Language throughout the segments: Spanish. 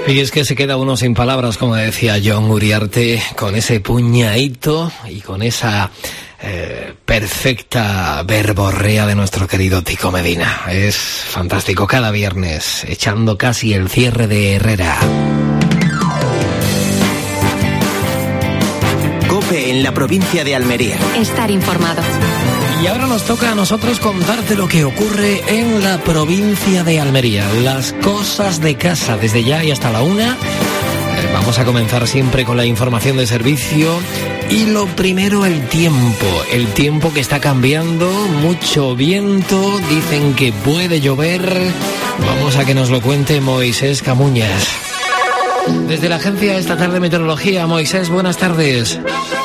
Y es que se queda uno sin palabras, como decía John Uriarte, con ese puñadito y con esa perfecta verborrea de nuestro querido Tico Medina. Es fantástico, cada viernes, echando casi el cierre de Herrera. COPE en la provincia de Almería. Estar informado. Y ahora nos toca a nosotros contarte lo que ocurre en la provincia de Almería. Las cosas de casa, desde ya y hasta la 1. Vamos a comenzar siempre con la información de servicio. Y lo primero, el tiempo. El tiempo que está cambiando, mucho viento, dicen que puede llover. Vamos a que nos lo cuente Moisés Camuñas. Desde la Agencia Estatal de Meteorología, Moisés, buenas tardes.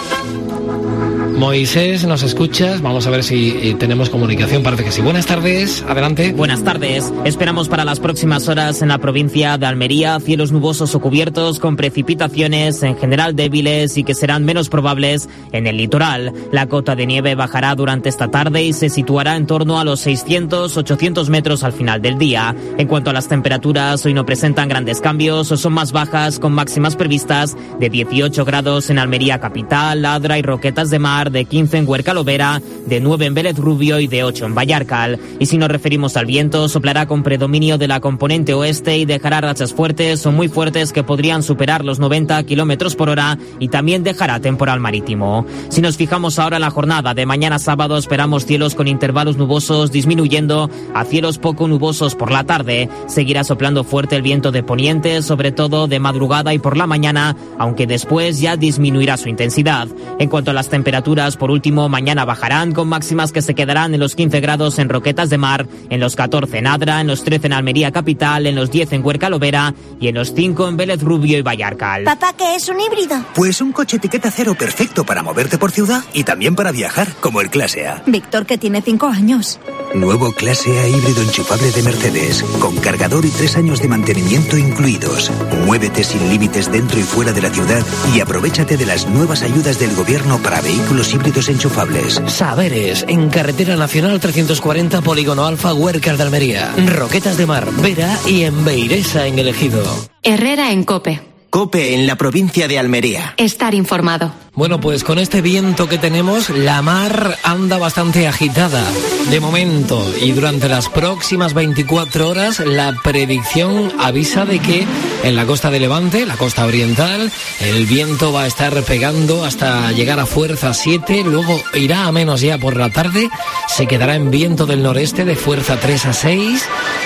Moisés, ¿nos escuchas? Vamos a ver si tenemos comunicación, parece que sí. Buenas tardes, adelante. Buenas tardes. Esperamos para las próximas horas en la provincia de Almería cielos nubosos o cubiertos con precipitaciones en general débiles y que serán menos probables en el litoral. La cota de nieve bajará durante esta tarde y se situará en torno a los 600-800 metros al final del día. En cuanto a las temperaturas, hoy no presentan grandes cambios o son más bajas, con máximas previstas de 18 grados en Almería capital, Adra y Roquetas de Mar, de 15 en Huerca Lovera, de 9 en Vélez Rubio y de 8 en Vallarcal. Y si nos referimos al viento, soplará con predominio de la componente oeste y dejará rachas fuertes o muy fuertes que podrían superar los 90 kilómetros por hora y también dejará temporal marítimo. Si nos fijamos ahora en la jornada de mañana sábado, esperamos cielos con intervalos nubosos disminuyendo a cielos poco nubosos por la tarde. Seguirá soplando fuerte el viento de poniente, sobre todo de madrugada y por la mañana, aunque después ya disminuirá su intensidad. En cuanto a las temperaturas, por último, mañana bajarán con máximas que se quedarán en los 15 grados en Roquetas de Mar, en los 14 en Adra, en los 13 en Almería capital, en los 10 en Huerca Lovera y en los 5 en Vélez Rubio y Vallarcal. Papá, ¿qué es un híbrido? Pues un coche etiqueta cero perfecto para moverte por ciudad y también para viajar, como el Clase A. Víctor, que tiene 5 años. Nuevo Clase A híbrido enchufable de Mercedes, con cargador y 3 años de mantenimiento incluidos. Muévete sin límites dentro y fuera de la ciudad y aprovéchate de las nuevas ayudas del gobierno para vehículos híbridos enchufables. Saberes, en Carretera Nacional 340, Polígono Alfa, Huércar de Almería, Roquetas de Mar, Vera y en Beiresa, en el Ejido. Herrera en COPE. COPE en la provincia de Almería. Estar informado. Bueno, pues con este viento que tenemos, la mar anda bastante agitada de momento y durante las próximas 24 horas la predicción avisa de que en la costa de Levante, la costa oriental, el viento va a estar pegando hasta llegar a fuerza 7, luego irá a menos ya por la tarde, se quedará en viento del noreste de fuerza 3 a 6.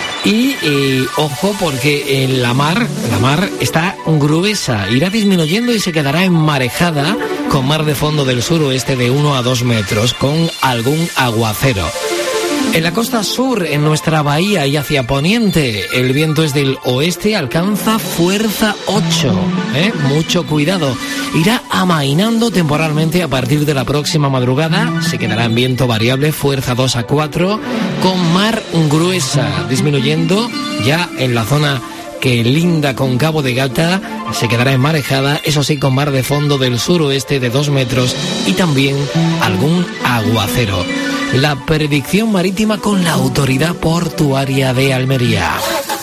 Y ojo, porque la mar está gruesa, irá disminuyendo y se quedará enmarejada con mar de fondo del suroeste de 1 a 2 metros, con algún aguacero. En la costa sur, en nuestra bahía y hacia poniente, el viento es del oeste, alcanza fuerza 8. Mucho cuidado. Irá amainando temporalmente a partir de la próxima madrugada. Se quedará en viento variable, fuerza 2 a 4, con mar gruesa, disminuyendo ya en la zona que linda con Cabo de Gata, se quedará enmarejada, eso sí, con mar de fondo del suroeste de 2 metros y también algún aguacero. La predicción marítima con la Autoridad Portuaria de Almería.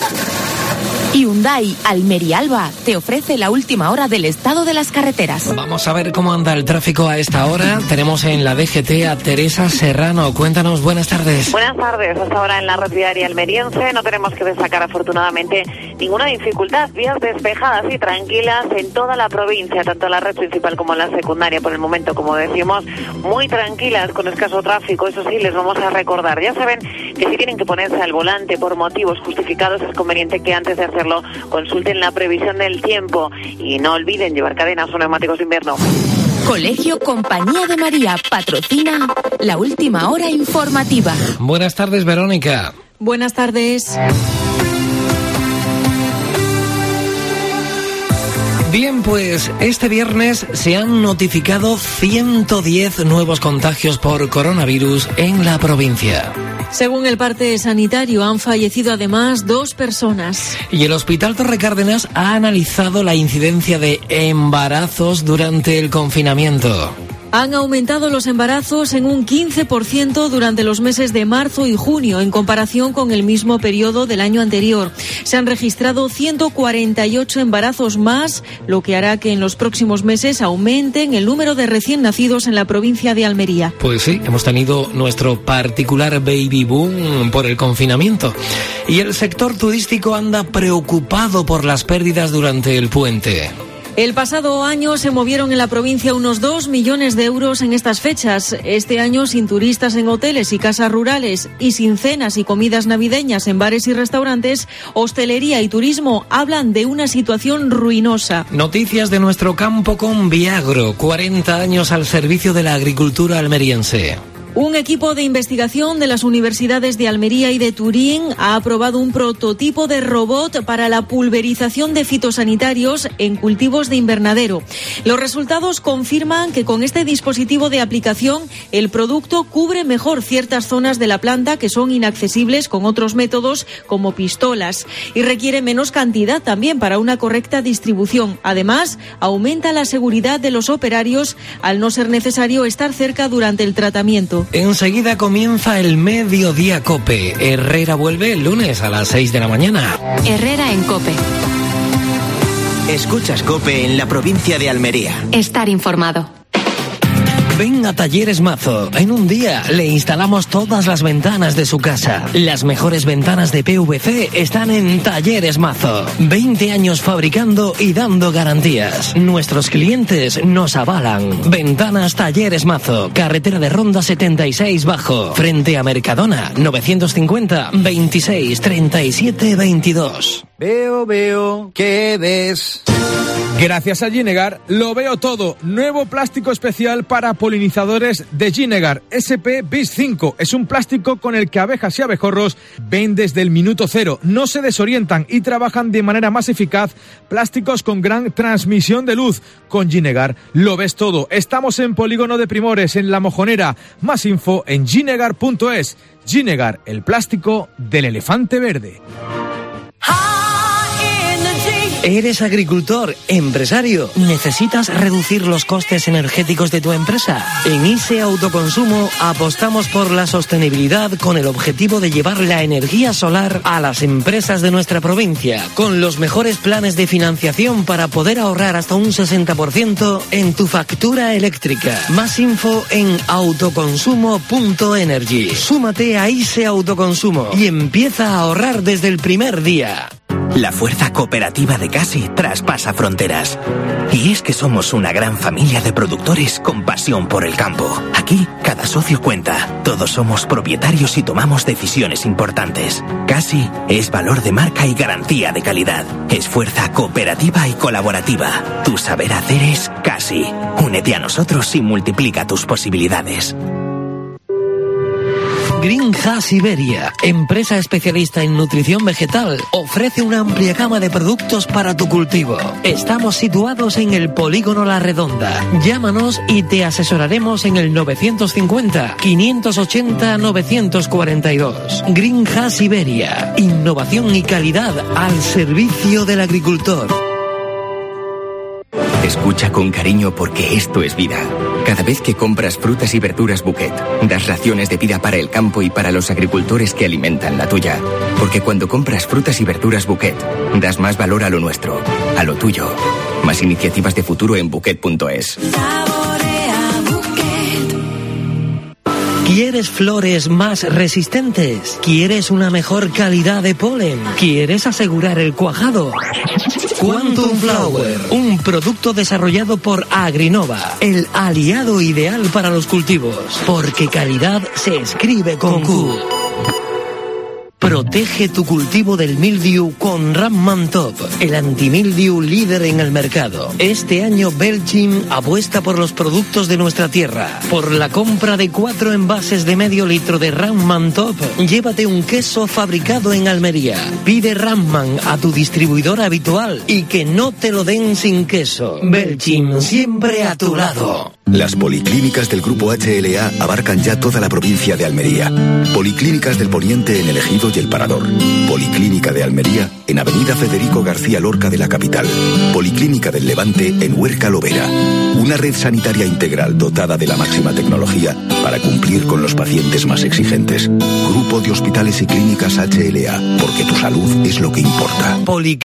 Hyundai Almería Alba te ofrece la última hora del estado de las carreteras. Vamos a ver cómo anda el tráfico a esta hora. Tenemos en la DGT a Teresa Serrano. Cuéntanos, buenas tardes. Buenas tardes. Hasta ahora en la red viaria almeriense no tenemos que destacar afortunadamente ninguna dificultad. Vías despejadas y tranquilas en toda la provincia, tanto en la red principal como en la secundaria. Por el momento, como decimos, muy tranquilas, con escaso tráfico. Eso sí, les vamos a recordar. Ya saben que si tienen que ponerse al volante por motivos justificados, es conveniente que antes de hacerlo consulten la previsión del tiempo y no olviden llevar cadenas o neumáticos de invierno. Colegio Compañía de María patrocina la última hora informativa. Buenas tardes, Verónica. Buenas tardes. Bien, pues este viernes se han notificado 110 nuevos contagios por coronavirus en la provincia. Según el parte sanitario, han fallecido además 2 personas. Y el Hospital Torre Cárdenas ha analizado la incidencia de embarazos durante el confinamiento. Han aumentado los embarazos en un 15% durante los meses de marzo y junio, en comparación con el mismo periodo del año anterior. Se han registrado 148 embarazos más, lo que hará que en los próximos meses aumenten el número de recién nacidos en la provincia de Almería. Pues sí, hemos tenido nuestro particular baby boom por el confinamiento. Y el sector turístico anda preocupado por las pérdidas durante el puente. El pasado año se movieron en la provincia unos 2 millones de euros en estas fechas. Este año, sin turistas en hoteles y casas rurales y sin cenas y comidas navideñas en bares y restaurantes, hostelería y turismo hablan de una situación ruinosa. Noticias de nuestro campo con Viagro, 40 años al servicio de la agricultura almeriense. Un equipo de investigación de las universidades de Almería y de Turín ha aprobado un prototipo de robot para la pulverización de fitosanitarios en cultivos de invernadero. Los resultados confirman que con este dispositivo de aplicación el producto cubre mejor ciertas zonas de la planta que son inaccesibles con otros métodos como pistolas y requiere menos cantidad también para una correcta distribución. Además, aumenta la seguridad de los operarios al no ser necesario estar cerca durante el tratamiento. Enseguida comienza el Mediodía Cope. Herrera vuelve el lunes a las 6 de la mañana. Herrera en Cope. Escuchas Cope en la provincia de Almería. Estar informado. Ven a Talleres Mazo. En un día le instalamos todas las ventanas de su casa. Las mejores ventanas de PVC están en Talleres Mazo. 20 años fabricando y dando garantías. Nuestros clientes nos avalan. Ventanas Talleres Mazo. Carretera de Ronda 76 Bajo. Frente a Mercadona. 950 26 37 22. Veo, ¿qué ves? Gracias a Ginegar, lo veo todo. Nuevo plástico especial para polinizadores de Ginegar, SP Bis 5. Es un plástico con el que abejas y abejorros ven desde el minuto cero. No se desorientan y trabajan de manera más eficaz. Plásticos con gran transmisión de luz. Con Ginegar lo ves todo. Estamos en Polígono de Primores, en La Mojonera. Más info en ginegar.es. Ginegar, el plástico del elefante verde. ¿Eres agricultor, empresario? ¿Necesitas reducir los costes energéticos de tu empresa? En ISE Autoconsumo apostamos por la sostenibilidad con el objetivo de llevar la energía solar a las empresas de nuestra provincia, con los mejores planes de financiación para poder ahorrar hasta un 60% en tu factura eléctrica. Más info en autoconsumo.energy. Súmate a ISE Autoconsumo y empieza a ahorrar desde el primer día. La fuerza cooperativa de Casi traspasa fronteras. Y es que somos una gran familia de productores con pasión por el campo. Aquí, cada socio cuenta. Todos somos propietarios y tomamos decisiones importantes. Casi es valor de marca y garantía de calidad. Es fuerza cooperativa y colaborativa. Tu saber hacer es Casi. Únete a nosotros y multiplica tus posibilidades. Greenhouse Iberia, empresa especialista en nutrición vegetal, ofrece una amplia gama de productos para tu cultivo. Estamos situados en el Polígono La Redonda. Llámanos y te asesoraremos en el 950-580-942. Greenhouse Iberia, innovación y calidad al servicio del agricultor. Escucha con cariño porque esto es vida. Cada vez que compras frutas y verduras Bouquet, das raciones de vida para el campo y para los agricultores que alimentan la tuya. Porque cuando compras frutas y verduras Bouquet, das más valor a lo nuestro, a lo tuyo. Más iniciativas de futuro en Bouquet.es. ¿Quieres flores más resistentes? ¿Quieres una mejor calidad de polen? ¿Quieres asegurar el cuajado? Quantum Flower, un producto desarrollado por Agrinova, el aliado ideal para los cultivos, porque calidad se escribe con Q. Protege tu cultivo del mildiu con Rampman Top, el antimildiu líder en el mercado. Este año Belchim apuesta por los productos de nuestra tierra. Por la compra de 4 envases de medio litro de Rampman Top, llévate un queso fabricado en Almería. Pide Rampman a tu distribuidor habitual y que no te lo den sin queso. Belchim, siempre a tu lado. Las policlínicas del Grupo HLA abarcan ya toda la provincia de Almería. Policlínicas del Poniente en El Ejido y El Parador. Policlínica de Almería en Avenida Federico García Lorca de la capital. Policlínica del Levante en Huerca Lovera. Una red sanitaria integral dotada de la máxima tecnología para cumplir con los pacientes más exigentes. Grupo de Hospitales y Clínicas HLA, porque tu salud es lo que importa.